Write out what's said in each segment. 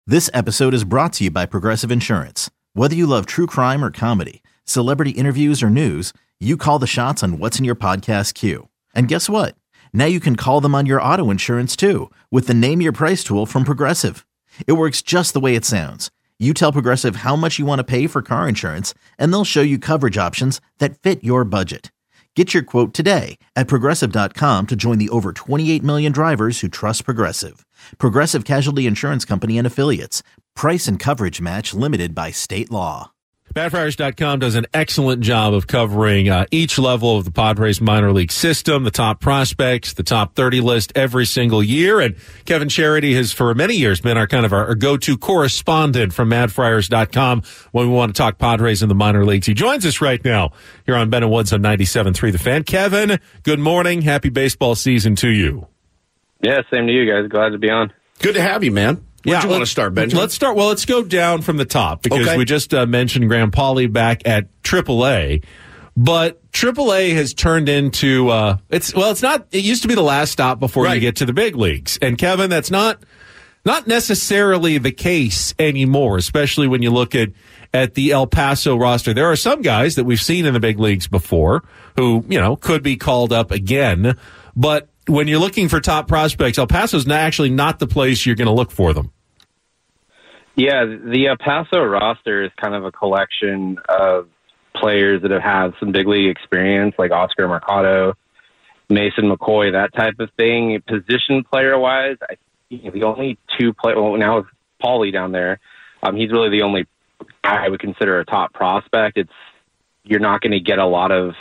This episode is brought to you by Progressive Insurance. Whether you love true crime or comedy, celebrity interviews or news, you call the shots on what's in your podcast queue. And guess what? Now you can call them on your auto insurance too with the Name Your Price tool from Progressive. It works just the way it sounds. You tell Progressive how much you want to pay for car insurance, and they'll show you coverage options that fit your budget. Get your quote today at Progressive.com to join the over 28 million drivers who trust Progressive. Progressive Casualty Insurance Company and Affiliates. Price and coverage match limited by state law. MattFriars.com does an excellent job of covering each level of the Padres minor league system, the top prospects, the top 30 list every single year. And Kevin Charity has for many years been our go-to correspondent from MattFriars.com when we want to talk Padres in the minor leagues. He joins us right now here on Ben and Woods on 97.3 The Fan. Kevin, good morning. Happy baseball season to you. Yeah, same to you guys. Glad to be on. Good to have you, man. Where do you want to start, Benjamin? Let's go down from the top because we just mentioned Graham Pauley back at AAA, but AAA has turned into it's not. It used to be the last stop before you get to the big leagues, and Kevin, that's not necessarily the case anymore. Especially when you look at the El Paso roster, there are some guys that we've seen in the big leagues before who could be called up again, but when you're looking for top prospects, El Paso's actually not the place you're going to look for them. Yeah, the El Paso roster is kind of a collection of players that have had some big league experience, like Oscar Mercado, Mason McCoy, that type of thing. Position player-wise, the only two players, now with Paulie down there, he's really the only guy I would consider a top prospect. You're not going to get a lot of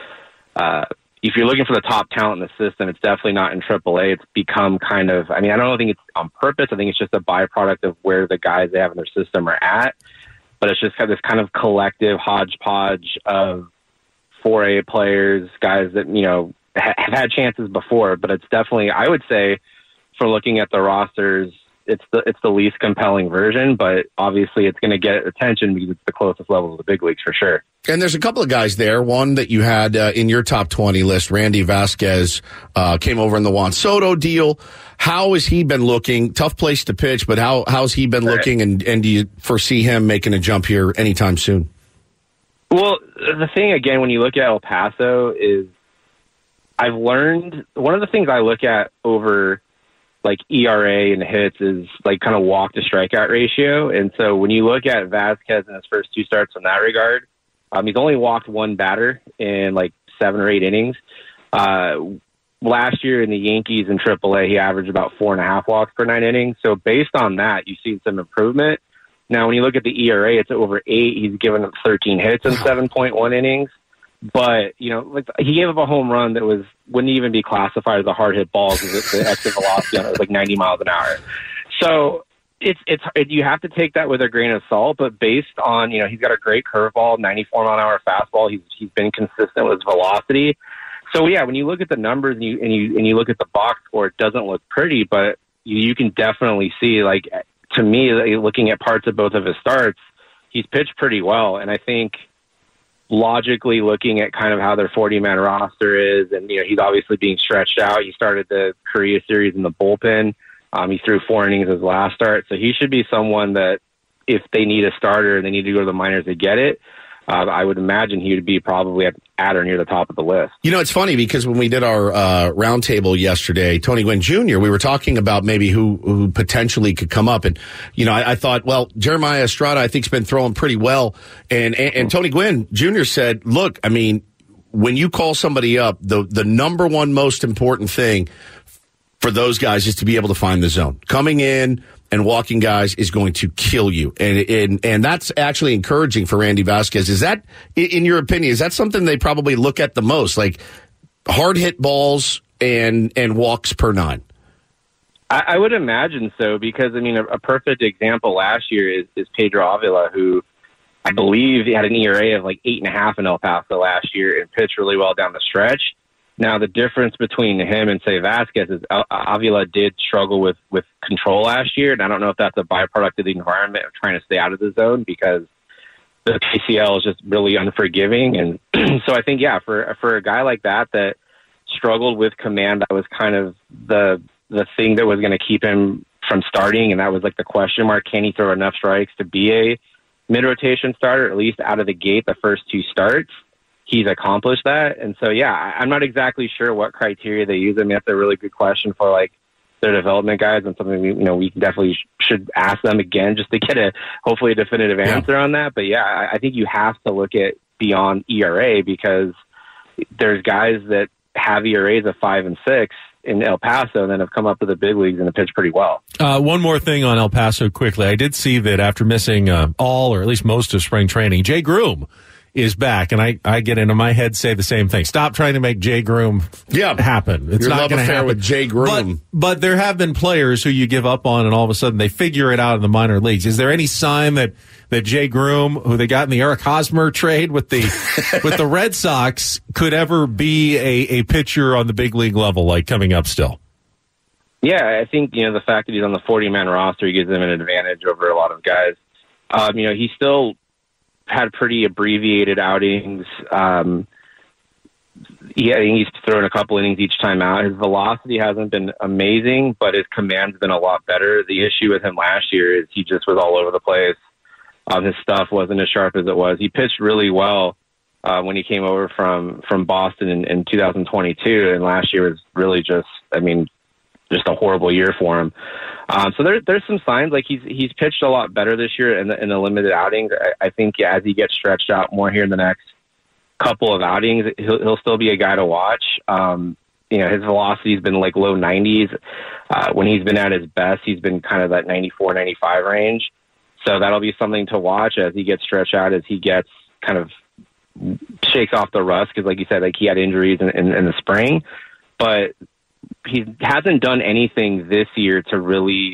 if you're looking for the top talent in the system, it's definitely not in AAA. It's become I don't think it's on purpose. I think it's just a byproduct of where the guys they have in their system are at. But it's just got this kind of collective hodgepodge of 4A players, guys that, have had chances before. But it's definitely, I would say, for looking at the rosters, it's the least compelling version, but obviously it's going to get attention because it's the closest level of the big leagues for sure. And there's a couple of guys there. One that you had in your top 20 list, Randy Vasquez, came over in the Juan Soto deal. How has he been looking? Tough place to pitch, but how's he been looking? And do you foresee him making a jump here anytime soon? Well, the thing, again, when you look at El Paso is I've learned one of the things I look at over ERA and hits is kind of walk to strikeout ratio. And so when you look at Vasquez in his first two starts in that regard, he's only walked one batter in 7 or 8 innings. Last year in the Yankees in AAA, he averaged about 4.5 walks per 9 innings. So based on that, you've seen some improvement. Now, when you look at the ERA, it's over 8. He's given up 13 hits in 7.1 innings. But, he gave up a home run that wouldn't even be classified as a hard hit ball because the exit velocity on it was 90 miles an hour. So you have to take that with a grain of salt. But based on, he's got a great curveball, 94 mile an hour fastball. He's been consistent with his velocity. So yeah, when you look at the numbers and you look at the box score, it doesn't look pretty, but you can definitely see, to me, looking at parts of both of his starts, he's pitched pretty well. And I think logically looking at kind of how their 40-man roster is, and he's obviously being stretched out. He started the Korea series in the bullpen. He threw 4 innings his last start, so he should be someone that if they need a starter and they need to go to the minors to get it, I would imagine he would be probably at or near the top of the list. It's funny because when we did our roundtable yesterday, Tony Gwynn Jr., we were talking about maybe who potentially could come up. And, I thought, well, Jeremiah Estrada, I think, has been throwing pretty well. And Tony Gwynn Jr. said, look, when you call somebody up, the number one most important thing for those guys is to be able to find the zone. Coming in and walking guys is going to kill you. And that's actually encouraging for Randy Vasquez. Is that, in your opinion, is that something they probably look at the most? Hard hit balls and walks per 9? I would imagine so because, a perfect example last year is Pedro Avila, who I believe he had an ERA of 8.5 in El Paso last year and pitched really well down the stretch. Now, the difference between him and, say, Vasquez is Avila did struggle with control last year, and I don't know if that's a byproduct of the environment of trying to stay out of the zone because the PCL is just really unforgiving. And so I think, for a guy like that struggled with command, that was kind of the thing that was going to keep him from starting, and that was like the question mark. Can he throw enough strikes to be a mid-rotation starter, at least out of the gate, the first 2 starts? He's accomplished that. And so, yeah, I'm not exactly sure what criteria they use. I mean, that's a really good question for like their development guys, and something we definitely should ask them again just to get hopefully a definitive answer on that. But yeah, I think you have to look at beyond ERA, because there's guys that have ERAs of 5 and 6 in El Paso and then have come up to the big leagues and have pitched pretty well. One more thing on El Paso quickly. I did see that after missing all or at least most of spring training, Jay Groom is back, and I get into my head say the same thing. Stop trying to make Jay Groom happen. It's Your not love going to affair happen with Jay Groom. But there have been players who you give up on, and all of a sudden they figure it out in the minor leagues. Is there any sign that Jay Groom, who they got in the Eric Hosmer trade with the Red Sox, could ever be a pitcher on the big league level, like coming up still? Yeah, I think the fact that he's on the 40-man roster gives him an advantage over a lot of guys. He still had pretty abbreviated outings. I think he's thrown a couple innings each time out. His velocity hasn't been amazing, but his command's been a lot better. The issue with him last year is he just was all over the place. His stuff wasn't as sharp as it was. He pitched really well when he came over from Boston in 2022, and last year was really just a horrible year for him. So there's some signs, like he's pitched a lot better this year in the limited outings. I think as he gets stretched out more here in the next couple of outings, he'll still be a guy to watch. His velocity's been like low 90s. When he's been at his best, he's been kind of that 94, 95 range. So that'll be something to watch as he gets stretched out, as he gets kind of shakes off the rust. Because like you said, like he had injuries in the spring, but he hasn't done anything this year to really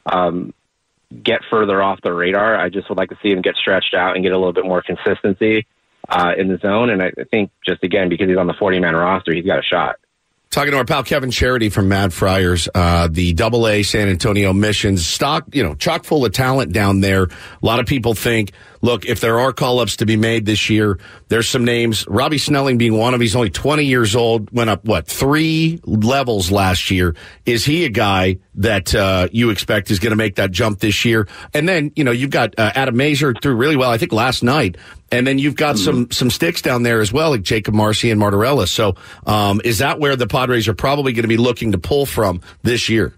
get further off the radar. I just would like to see him get stretched out and get a little bit more consistency in the zone. And I think just, again, because he's on the 40-man roster, he's got a shot. Talking to our pal Kevin Charity from Mad Friars, the AA San Antonio Missions, chock full of talent down there. A lot of people think, look, if there are call-ups to be made this year, there's some names. Robbie Snelling being one of. He's only 20 years old, went up, 3 levels last year. Is he a guy that you expect is going to make that jump this year? And then, you've got Adam Mazur threw really well, I think, last night. And then you've got some sticks down there as well, like Jacob Marcy and Martorella. So is that where the Padres are probably going to be looking to pull from this year?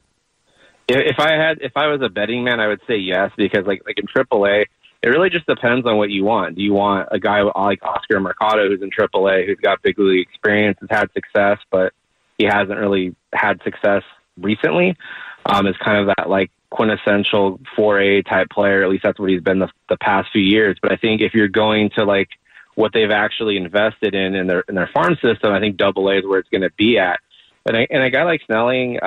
If I was a betting man, I would say yes, because like in AAA, it really just depends on what you want. Do you want a guy like Oscar Mercado, who's in AAA, who's got big league experience, has had success, but he hasn't really had success recently? Is kind of that like quintessential 4A type player. At least that's what he's been the past few years. But I think if you're going to like what they've actually invested in their farm system, I think AA is where it's going to be at. And a guy like Snelling,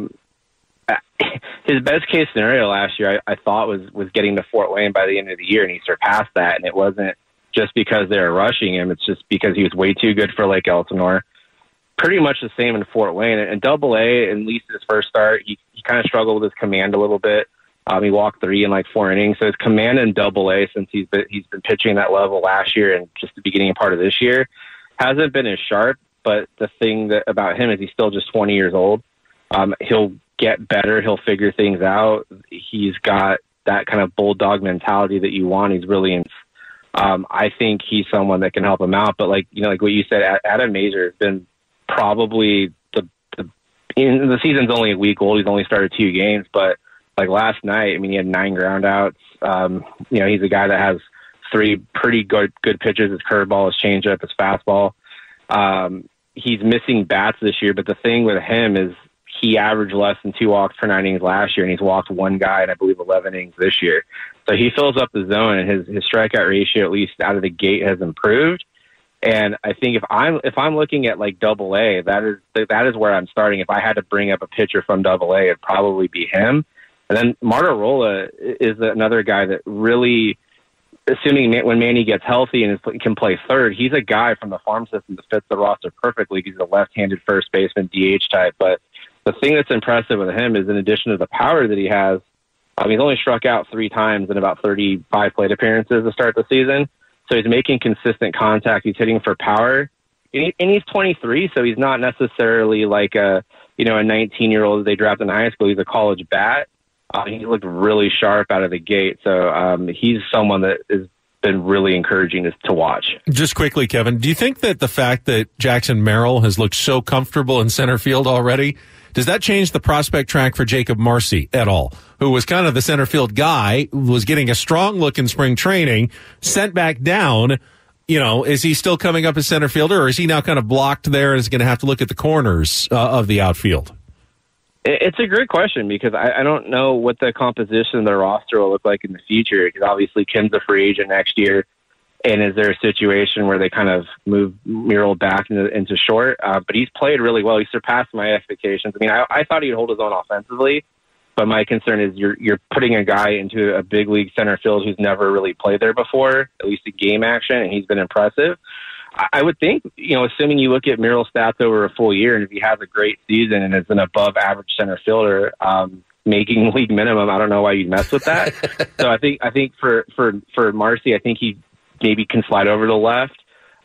his best case scenario last year, I thought was getting to Fort Wayne by the end of the year, and he surpassed that. And it wasn't just because they were rushing him; it's just because he was way too good for Lake Elsinore. Pretty much the same in Fort Wayne. And AA, at least his first start, he kind of struggled with his command a little bit. He walked 3 in like 4 innings. So his command in AA, since he's been pitching that level last year and just the beginning part of this year, hasn't been as sharp. But the thing about him is he's still just 20 years old. He'll get better. He'll figure things out. He's got that kind of bulldog mentality that you want. He's brilliant. I think he's someone that can help him out. But like what you said, Adam Mazur has been probably the season's only a week old. He's only started 2 games, but like last night, he had 9 ground outs. He's a guy that has 3 pretty good pitches: his curveball, his changeup, his fastball. He's missing bats this year, but the thing with him is he averaged less than 2 walks per 9 innings last year, and he's walked 1 guy in, I believe, 11 innings this year. So he fills up the zone, and his strikeout ratio, at least out of the gate, has improved. And I think if I'm looking at like AA, that is where I'm starting. If I had to bring up a pitcher from AA, it'd probably be him. And then Martorella is another guy that really, assuming when Manny gets healthy and can play third, he's a guy from the farm system that fits the roster perfectly. He's a left-handed first baseman, DH type. But the thing that's impressive with him is, in addition to the power that he has, he's only struck out 3 times in about 35 plate appearances to start the season. So he's making consistent contact. He's hitting for power. and he's 23, so he's not necessarily like a 19-year-old that they drafted in high school. He's a college bat. He looked really sharp out of the gate. So he's someone that has been really encouraging to watch. Just quickly, Kevin, do you think that the fact that Jackson Merrill has looked so comfortable in center field already, does that change the prospect track for Jacob Marcy at all, who was kind of the center field guy, was getting a strong look in spring training, sent back down? Is he still coming up as center fielder, or is he now kind of blocked there and is going to have to look at the corners of the outfield? It's a great question because I don't know what the composition of the roster will look like in the future, because obviously Kim's a free agent next year. And is there a situation where they kind of move Merrill back into short? But he's played really well. He surpassed my expectations. I mean, I thought he'd hold his own offensively, but my concern is you're putting a guy into a big league center field who's never really played there before, at least in game action, and he's been impressive. I would think, assuming you look at Merrill's stats over a full year, and if he has a great season and is an above average center fielder, making league minimum, I don't know why you'd mess with that. So I think for Marcy, I think he maybe can slide over to the left.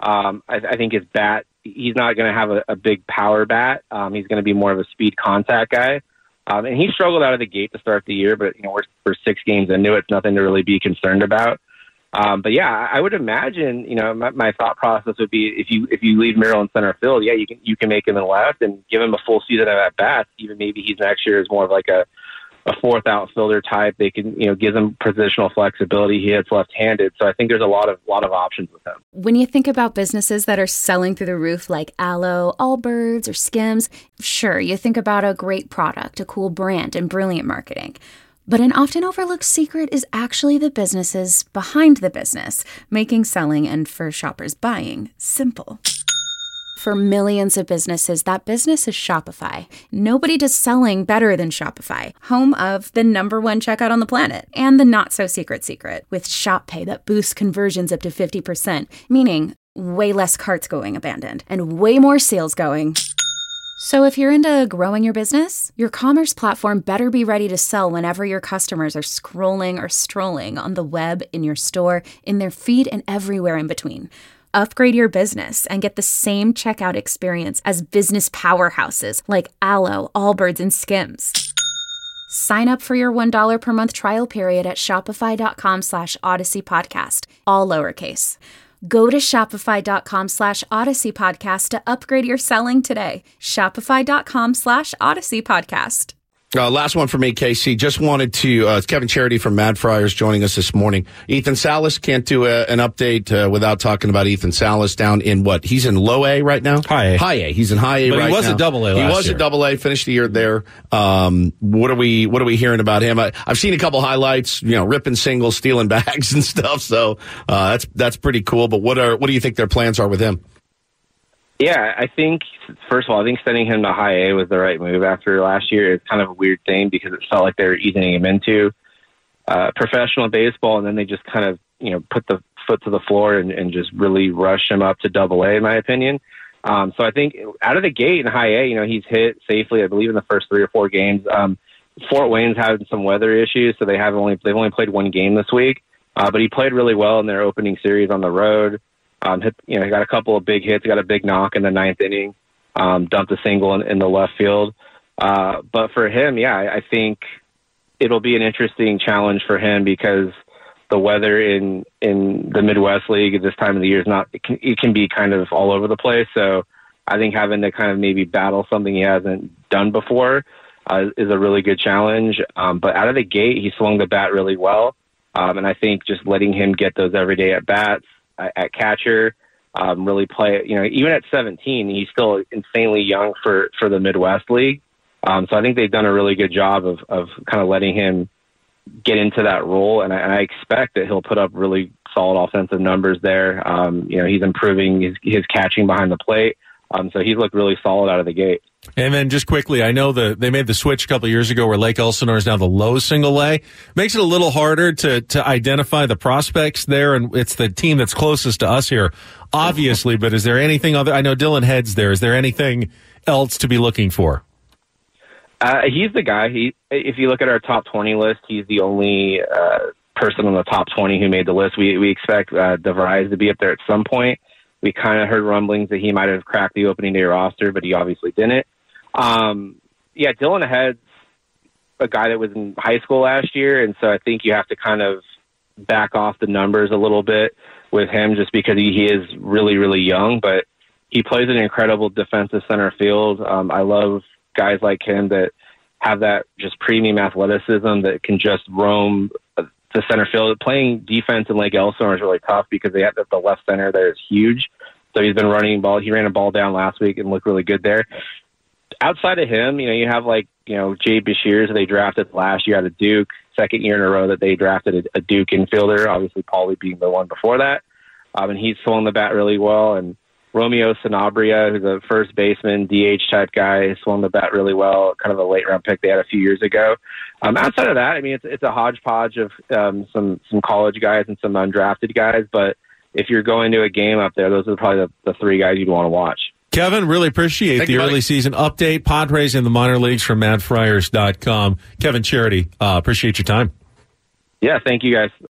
I think his bat, he's not going to have a big power bat. He's going to be more of a speed contact guy. And he struggled out of the gate to start the year, but we're 6 games into it. It's nothing to really be concerned about. But yeah, I would imagine, my thought process would be if you leave Merrill in center field, yeah, you can make him in left and give him a full season of at bats. Even maybe he's next year is more of like a fourth outfielder type. They can, give him positional flexibility. He hits left-handed, so I think there's a lot of options with him. When you think about businesses that are selling through the roof, like Aloe, Allbirds, or Skims, sure, you think about a great product, a cool brand, and brilliant marketing. But an often overlooked secret is actually the businesses behind the business, making selling and for shoppers buying simple. For millions of businesses, that business is Shopify. Nobody does selling better than Shopify, home of the #1 checkout on the planet and the not-so-secret secret with Shop Pay that boosts conversions up to 50%, meaning way less carts going abandoned and way more sales going. So if you're into growing your business, your commerce platform better be ready to sell whenever your customers are scrolling or strolling on the web, in your store, in their feed, and everywhere in between. Upgrade your business and get the same checkout experience as business powerhouses like Aloe, Allbirds, and Skims. Sign up for your $1 per month trial period at shopify.com/Odyssey Podcast, all lowercase. Go to shopify.com/Odyssey Podcast to upgrade your selling today. Shopify.com/Odyssey Podcast. Last one for me, Casey. Just wanted to, Kevin Charity from Mad Friars joining us this morning. Ethan Salas, can't do an update without talking about Ethan Salas down in what? He's in low A right now? High A. High A. He's in high A right now. But he was a double A last year. He was a double A, finished the year there. What are we hearing about him? I've seen a couple highlights, ripping singles, stealing bags and stuff. So, that's pretty cool. But what do you think their plans are with him? Yeah, I think, first of all, sending him to high A was the right move after last year. It's kind of a weird thing because it felt like they were easing him into professional baseball, and then they just kind of, put the foot to the floor and just really rushed him up to double A, in my opinion. So I think out of the gate in high A, he's hit safely, I believe, in the first 3 or 4 games. Fort Wayne's had some weather issues, so they've only played 1 game this week. But he played really well in their opening series on the road. He got a couple of big hits, got a big knock in the 9th inning, dumped a single in the left field. But for him, I think it'll be an interesting challenge for him because the weather in the Midwest League at this time of the year it can be kind of all over the place. So I think having to kind of maybe battle something he hasn't done before is a really good challenge. But out of the gate, he swung the bat really well. And I think just letting him get those everyday at-bats at catcher, really play, even at 17, he's still insanely young for the Midwest League. So I think they've done a really good job of kind of letting him get into that role. And I expect that he'll put up really solid offensive numbers there. He's improving his catching behind the plate. So he's looked really solid out of the gate. And then just quickly, I know they made the switch a couple of years ago where Lake Elsinore is now the low single A. Makes it a little harder to identify the prospects there, and it's the team that's closest to us here, obviously. But is there anything other? I know Dylan Head's there. Is there anything else to be looking for? He's the guy. If you look at our top 20 list, he's the only person on the top 20 who made the list. We expect DeVries to be up there at some point. We kind of heard rumblings that he might have cracked the opening day roster, but he obviously didn't. Dylan Head's a guy that was in high school last year, and so I think you have to kind of back off the numbers a little bit with him just because he is really, really young, but he plays an incredible defensive center field. I love guys like him that have that just premium athleticism that can just roam the center field. Playing defense in Lake Elsinore is really tough because they have the left center there is huge. So he's been running ball. He ran a ball down last week and looked really good there. Outside of him, you have Jay Bashirs that they drafted last year out of Duke, second year in a row that they drafted a Duke infielder, obviously Paulie being the one before that. And he's swung the bat really well. And Romeo Sanabria, who's a first baseman, DH type guy, swung the bat really well, kind of a late round pick they had a few years ago. Outside of that, I mean, it's a hodgepodge of some college guys and some undrafted guys. But if you're going to a game up there, those are probably the three guys you'd want to watch. Kevin, really appreciate the early season update. Padres in the minor leagues from MattFriars.com. Kevin Charity, appreciate your time. Yeah, thank you guys.